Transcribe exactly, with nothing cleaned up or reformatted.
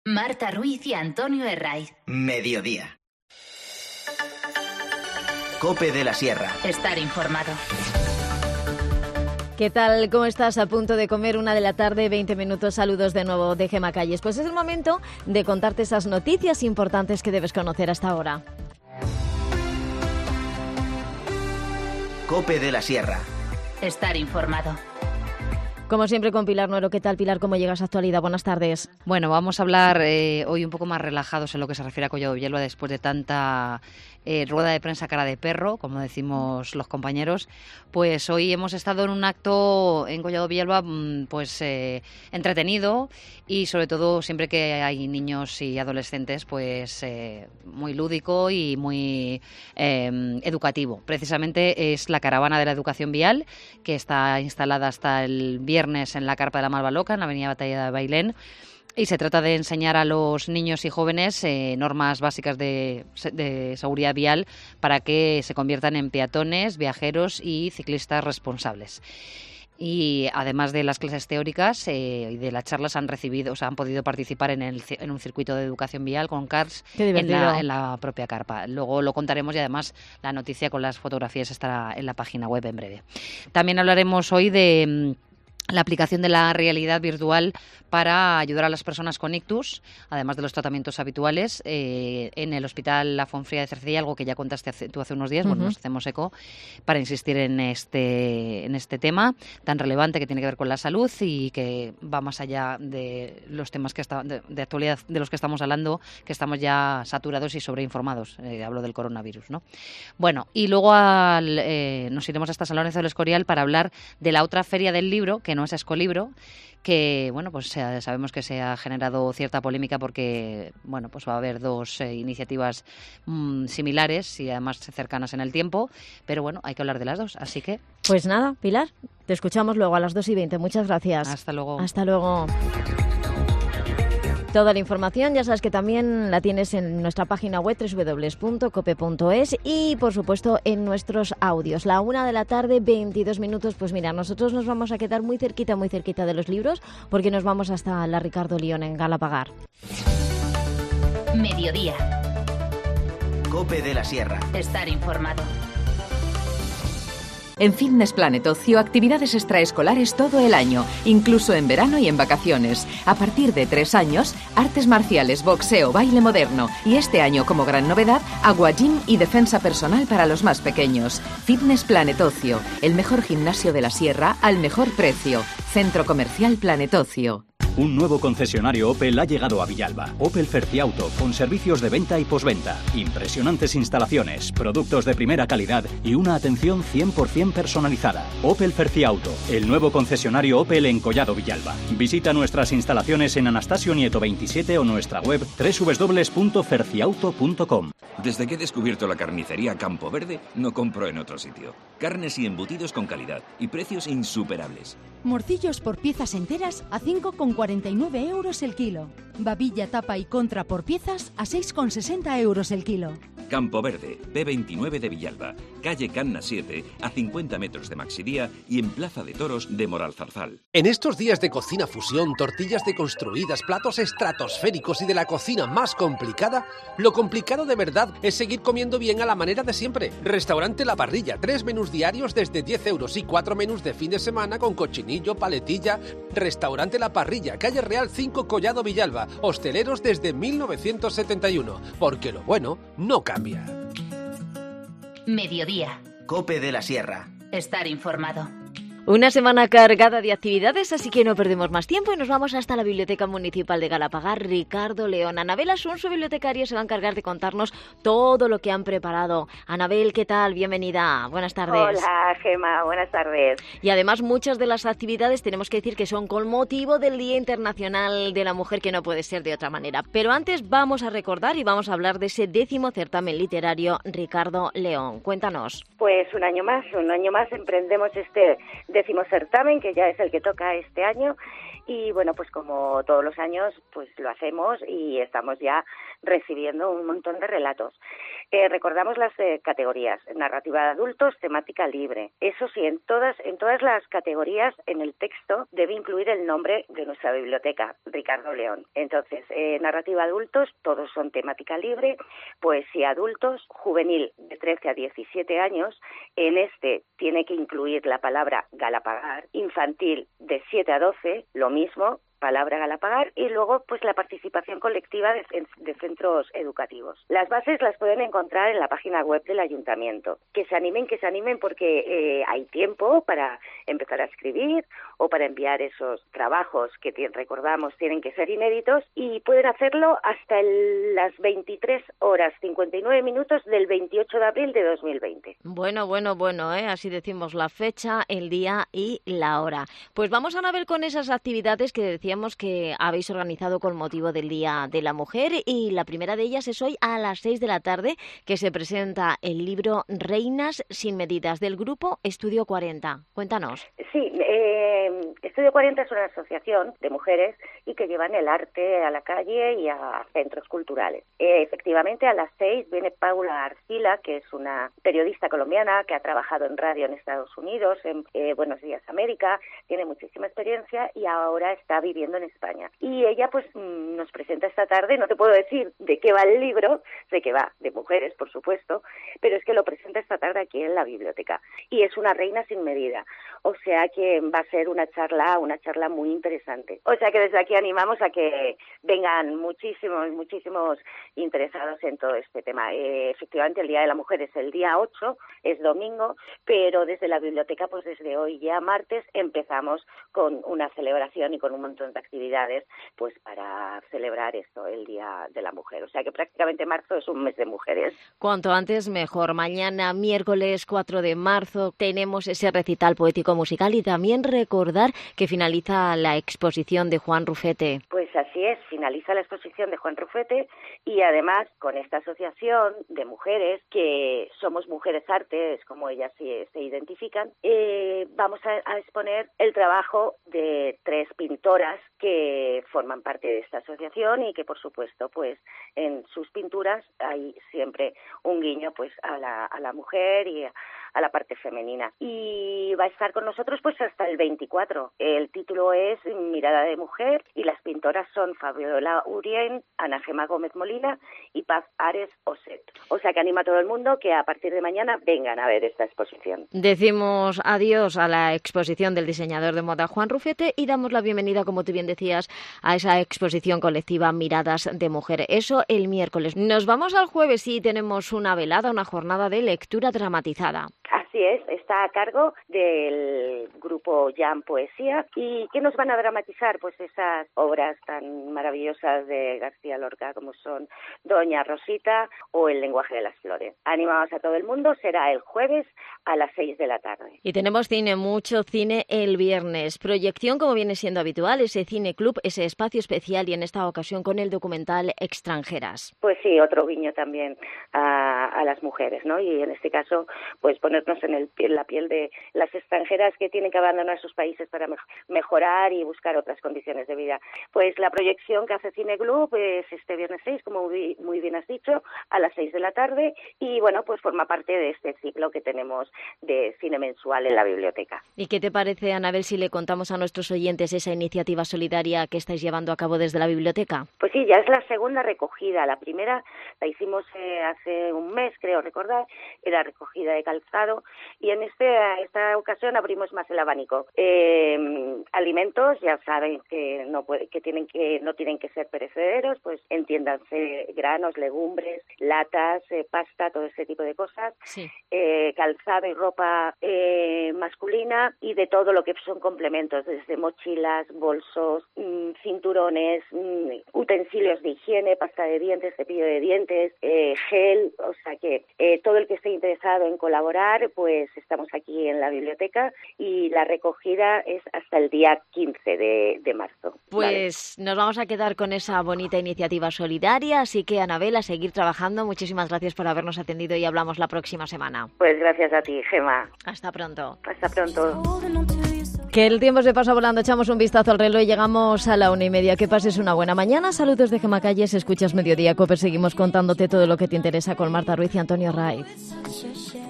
Marta Ruiz y Antonio Herraiz. Mediodía. COPE de la Sierra. Estar informado. ¿Qué tal? ¿Cómo estás? A punto de comer, una de la tarde, veinte minutos. Saludos de nuevo de Gema Calles. Pues es el momento de contarte esas noticias importantes que debes conocer hasta ahora. COPE de la Sierra. Estar informado. Como siempre con Pilar Nuero. ¿Qué tal, Pilar? ¿Cómo llegas a actualidad? Buenas tardes. Bueno, vamos a hablar eh, hoy un poco más relajados en lo que se refiere a Collado Villalba después de tanta eh, rueda de prensa cara de perro, como decimos los compañeros. Pues hoy hemos estado en un acto en Collado Villalba pues eh, entretenido y sobre todo siempre que hay niños y adolescentes pues eh, muy lúdico y muy eh, educativo. Precisamente es la caravana de la educación vial que está instalada hasta el viernes en la Carpa de la Malva Loca, en la avenida Batalla de Bailén, y se trata de enseñar a los niños y jóvenes eh, normas básicas de, de seguridad vial para que se conviertan en peatones, viajeros y ciclistas responsables. Y además de las clases teóricas eh, y de las charlas han recibido, o sea, han podido participar en, el, en un circuito de educación vial con cars en la, en la propia carpa. Luego lo contaremos y además la noticia con las fotografías estará en la página web en breve. También hablaremos hoy de la aplicación de la realidad virtual para ayudar a las personas con ictus, además de los tratamientos habituales, eh, en el Hospital La Fonfría de Cercedilla, algo que ya contaste hace, tú hace unos días. Uh-huh. Bueno, nos hacemos eco para insistir en este, en este tema tan relevante que tiene que ver con la salud y que va más allá de los temas que está, de, de actualidad de los que estamos hablando, que estamos ya saturados y sobreinformados. Eh, hablo del coronavirus, ¿no? Bueno, y luego al, eh, nos iremos hasta San Lorenzo del Escorial para hablar de la otra feria del libro, que no es Escolibro, que bueno, pues sabemos que se ha generado cierta polémica porque bueno, pues va a haber dos eh, iniciativas mmm, similares y además cercanas en el tiempo, pero bueno, hay que hablar de las dos, así que... Pues nada, Pilar, te escuchamos luego a las dos y veinte. Muchas gracias. Hasta luego. Hasta luego. Toda la información ya sabes que también la tienes en nuestra página web doble u doble u doble u punto cope punto es y por supuesto en nuestros audios. La una de la tarde, veintidós minutos. Pues mira, nosotros nos vamos a quedar muy cerquita, muy cerquita de los libros porque nos vamos hasta la Ricardo León en Galapagar. Mediodía. COPE de la Sierra. Estar informado. En Fitness Planet Ocio, actividades extraescolares todo el año, incluso en verano y en vacaciones. A partir de tres años, artes marciales, boxeo, baile moderno y este año como gran novedad, agua gym y defensa personal para los más pequeños. Fitness Planet Ocio, el mejor gimnasio de la Sierra al mejor precio. Centro Comercial Planet Ocio. Un nuevo concesionario Opel ha llegado a Villalba. Opel Ferciauto, con servicios de venta y posventa. Impresionantes instalaciones, productos de primera calidad y una atención cien por ciento personalizada. Opel Ferciauto, el nuevo concesionario Opel en Collado Villalba. Visita nuestras instalaciones en Anastasio Nieto veintisiete o nuestra web doble u doble u doble u punto ferciauto punto com. Desde que he descubierto la carnicería Campo Verde, no compro en otro sitio. Carnes y embutidos con calidad y precios insuperables. Morcillos por piezas enteras a cinco con cuarenta y nueve euros el kilo. Babilla, tapa y contra por piezas a seis con sesenta euros el kilo. Campo Verde, P veintinueve de Villalba, calle Canna siete, a cincuenta metros de Maxidía y en Plaza de Toros de Moralzarzal. En estos días de cocina fusión, tortillas deconstruidas, platos estratosféricos y de la cocina más complicada, lo complicado de verdad es seguir comiendo bien a la manera de siempre. Restaurante La Parrilla, tres menús diarios desde diez euros y cuatro menús de fin de semana con cochinillo, paletilla. Restaurante La Parrilla, calle Real cinco, Collado Villalba, hosteleros desde mil novecientos setenta y uno, porque lo bueno no cambia. Mediodía. COPE de la Sierra. Estar informado. Una semana cargada de actividades, así que no perdemos más tiempo y nos vamos hasta la Biblioteca Municipal de Galapagar. Ricardo León, Anabel Asun, su bibliotecaria, se va a encargar de contarnos todo lo que han preparado. Anabel, ¿qué tal? Bienvenida. Buenas tardes. Hola, Gema. Buenas tardes. Y además muchas de las actividades tenemos que decir que son con motivo del Día Internacional de la Mujer, que no puede ser de otra manera. Pero antes vamos a recordar y vamos a hablar de ese décimo certamen literario Ricardo León. Cuéntanos. Pues un año más, un año más emprendemos este décimo certamen, que ya es el que toca este año, Y bueno, pues como todos los años, pues lo hacemos y estamos ya recibiendo un montón de relatos. Eh, recordamos las eh, categorías: narrativa de adultos, temática libre. Eso sí, en todas en todas las categorías, en el texto debe incluir el nombre de nuestra biblioteca, Ricardo León. Entonces, eh, narrativa adultos, todos son temática libre. Poesía adultos, juvenil de trece a diecisiete años. En este tiene que incluir la palabra galapagar. Infantil de siete a doce, lo mismo, palabra galapagar, y luego pues la participación colectiva de, de centros educativos. Las bases las pueden encontrar en la página web del ayuntamiento. Que se animen, que se animen porque eh, hay tiempo para empezar a escribir o para enviar esos trabajos que recordamos tienen que ser inéditos, y pueden hacerlo hasta el, las veintitrés horas cincuenta y nueve minutos del veintiocho de abril de dos mil veinte. Bueno, bueno, bueno, ¿eh? Así decimos la fecha, el día y la hora. Pues vamos, Anabel, con esas actividades que decíamos que habéis organizado con motivo del Día de la Mujer, y la primera de ellas es hoy a las seis de la tarde, que se presenta el libro Reinas sin medidas, del grupo Estudio cuarenta. Cuéntanos. Sí, eh, Estudio cuarenta es una asociación de mujeres y que llevan el arte a la calle y a centros culturales. Eh, efectivamente, a las seis viene Paula Arcila, que es una periodista colombiana que ha trabajado en radio en Estados Unidos, en eh, Buenos Días América, tiene muchísima experiencia y ahora está viviendo en España. Y ella pues nos presenta esta tarde, no te puedo decir de qué va el libro, sé que va de mujeres, por supuesto, pero es que lo presenta esta tarde aquí en la biblioteca. Y es una reina sin medida, o sea que va a ser una charla, una charla muy interesante. O sea que desde aquí animamos a que vengan muchísimos, muchísimos interesados en todo este tema. Eh, efectivamente, el Día de la Mujer es el día ocho, es domingo, pero desde la biblioteca, pues desde hoy ya martes, empezamos con una celebración y con un montón de actividades pues para celebrar esto, el Día de la Mujer. O sea que prácticamente marzo es un mes de mujeres. Cuanto antes mejor. Mañana, miércoles cuatro de marzo, tenemos ese recital poético musical, y también recordar que finaliza la exposición de Juan Rufete. Pues así es, finaliza la exposición de Juan Rufete, y además con esta asociación de mujeres, que somos Mujeres Artes, como ellas se, se identifican, eh, vamos a, a exponer el trabajo de tres pintoras que forman parte de esta asociación y que por supuesto pues en sus pinturas hay siempre un guiño pues a la, a la mujer y a, a la parte femenina. Y va a estar con nosotros pues hasta el veinticuatro. El título es Mirada de Mujer y las pintoras son Fabiola Urien, Ana Gema Gómez Molina y Paz Ares Oset. O sea que anima a todo el mundo que a partir de mañana vengan a ver esta exposición. Decimos adiós a la exposición del diseñador de moda Juan Rufete y damos la bienvenida, como tú bien decías, a esa exposición colectiva Miradas de Mujer. Eso el miércoles. Nos vamos al jueves y tenemos una velada, una jornada de lectura dramatizada. Así es, está a cargo del grupo Jam Poesía. ¿Y qué nos van a dramatizar? Pues esas obras tan maravillosas de García Lorca como son Doña Rosita o El lenguaje de las flores. Animados a todo el mundo, será el jueves a las seis de la tarde. Y tenemos cine, mucho cine el viernes. Proyección, como viene siendo habitual, ese cine club, ese espacio especial, y en esta ocasión con el documental Extranjeras. Pues sí, otro guiño también a, a las mujeres, ¿no? Y en este caso, pues ponernos en, el, en la piel de las extranjeras que tienen que abandonar sus países para me- mejorar y buscar otras condiciones de vida. Pues la proyección que hace Cine Club es este viernes seis, como muy, muy bien has dicho, a las seis de la tarde, y bueno, pues forma parte de este ciclo que tenemos de cine mensual en la biblioteca. ¿Y qué te parece, Anabel, si le contamos a nuestros oyentes esa iniciativa solidaria que estáis llevando a cabo desde la biblioteca? Pues sí, ya es la segunda recogida. La primera la hicimos eh, hace un mes, creo recordar, era recogida de calzado, y en este esta ocasión abrimos más el abanico. Eh, alimentos, ya saben que no puede, que tienen que no tienen que ser perecederos, pues entiéndanse granos, legumbres, latas, eh, pasta, todo ese tipo de cosas. Sí. Eh, calzado y ropa eh, masculina, y de todo lo que son complementos, desde mochilas, bolsos, mmm, cinturones, mmm, utensilios de higiene, pasta de dientes, cepillo de dientes, eh, gel. O sea que eh, todo el que esté interesado en colaborar, pues estamos aquí en la biblioteca, y la recogida es hasta el día quince de, de marzo. Pues vale. Nos vamos a quedar con esa bonita iniciativa solidaria, así que Anabel, a seguir trabajando. Muchísimas gracias por habernos atendido y hablamos la próxima semana. Pues gracias a ti, Gemma. Hasta pronto. Hasta pronto. Que el tiempo se pasa volando, echamos un vistazo al reloj y llegamos a la una y media. Que pases una buena mañana. Saludos de Gemma Calles, escuchas Mediodía Cope. Seguimos contándote todo lo que te interesa con Marta Ruiz y Antonio Raiz.